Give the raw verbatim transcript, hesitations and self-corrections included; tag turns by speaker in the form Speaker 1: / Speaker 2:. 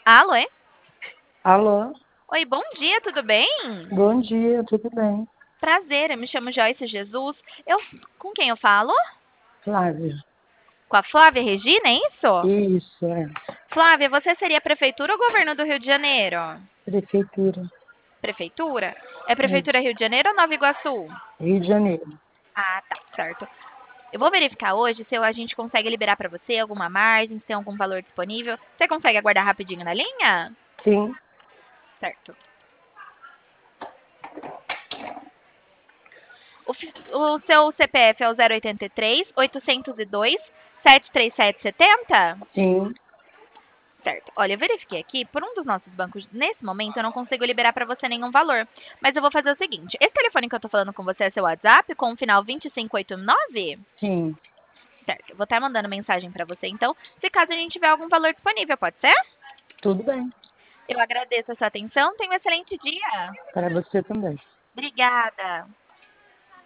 Speaker 1: Alô? É?
Speaker 2: Alô,
Speaker 1: Oi, bom dia, tudo bem?
Speaker 2: bom dia, tudo bem?
Speaker 1: Prazer, eu me chamo Joyce Jesus. Eu, com quem eu falo?
Speaker 2: Flávia,
Speaker 1: Com a Flávia Regina, é isso?
Speaker 2: isso, é,
Speaker 1: Flávia, você seria prefeitura ou governo do Rio de Janeiro?
Speaker 2: prefeitura,
Speaker 1: Prefeitura? É
Speaker 2: é,
Speaker 1: prefeitura Rio de Janeiro ou Nova Iguaçu?
Speaker 2: Rio de Janeiro.
Speaker 1: Ah, tá, certo. Eu vou verificar hoje se a gente consegue liberar pra você alguma margem, se tem algum valor disponível. Você consegue aguardar rapidinho na linha?
Speaker 2: Sim,
Speaker 1: Certo. O, fi- o seu C P F é o zero oitenta e três, oitocentos e dois, sete três sete setenta?
Speaker 2: sim,
Speaker 1: Certo. Olha, eu verifiquei aqui, por um dos nossos bancos, nesse momento eu não consigo liberar para você nenhum valor. Mas eu vou fazer o seguinte: esse telefone que eu tô falando com você é seu WhatsApp, com o final dois cinco oito nove?
Speaker 2: sim,
Speaker 1: Certo. Eu vou estar mandando mensagem para você então, se caso a gente tiver algum valor disponível, pode ser?
Speaker 2: tudo bem,
Speaker 1: Eu agradeço a sua atenção. Tenha um excelente dia.
Speaker 2: para você também.
Speaker 1: Obrigada.